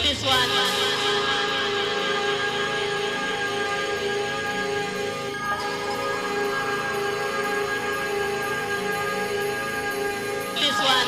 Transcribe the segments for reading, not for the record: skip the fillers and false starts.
This one. This one.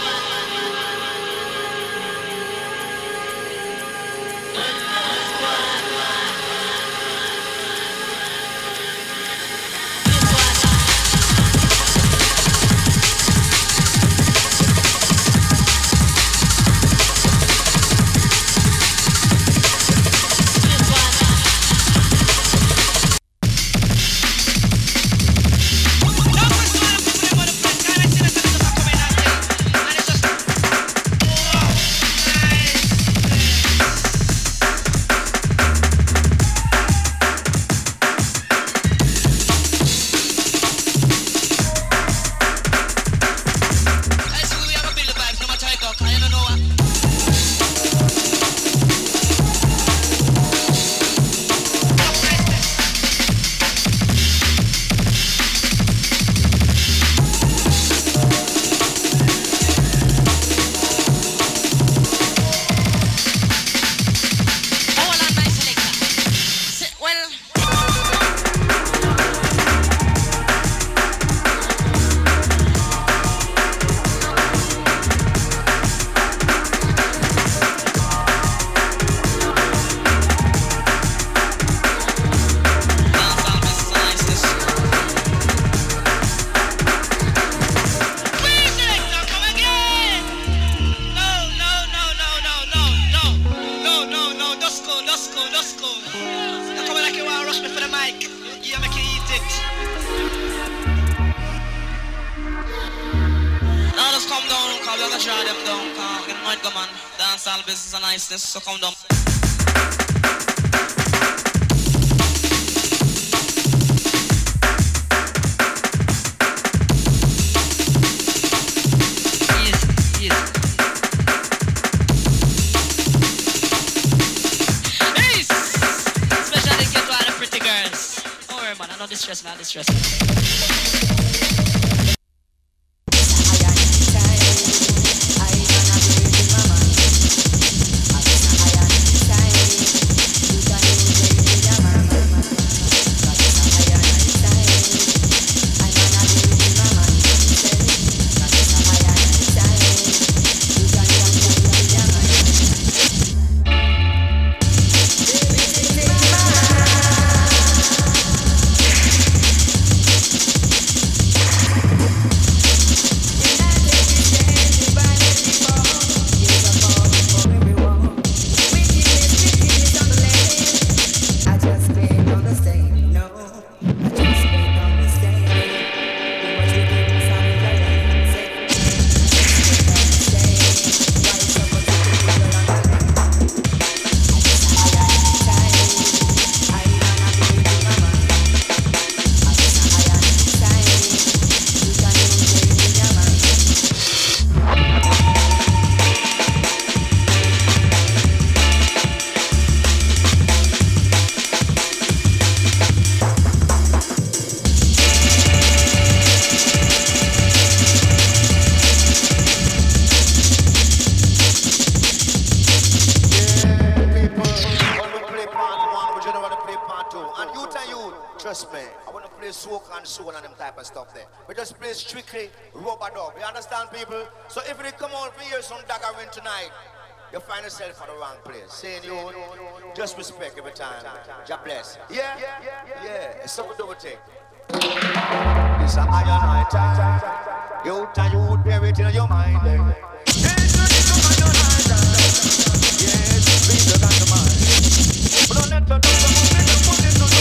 So come down. Distress, man, distress. Trust me, I want to play soak and soul and them type of stuff there. We just play strictly rubber dub. You understand, people? So if you come out for hear some daggering tonight, you find yourself at the wrong place. Saying you just respect every time. God bless. Yeah? Yeah. It's something to take. It's a iron night time. You time you would bear it in your mind. Yes, please look at the mind. But don't let the put it to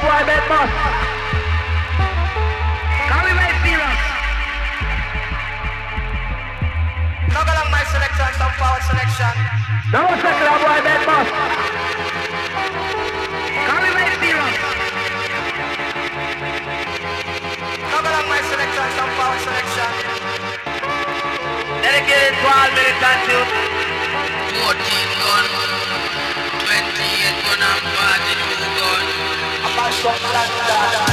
boy bed boss. Can we make serious? Knock along my selection, some power selection. No secular boy bed boss. Can we make serious? Knock along my selection, some power selection. Dedicated to all militant youth. 14 gun, 28 gun and 42 gun. I'm a shot like that.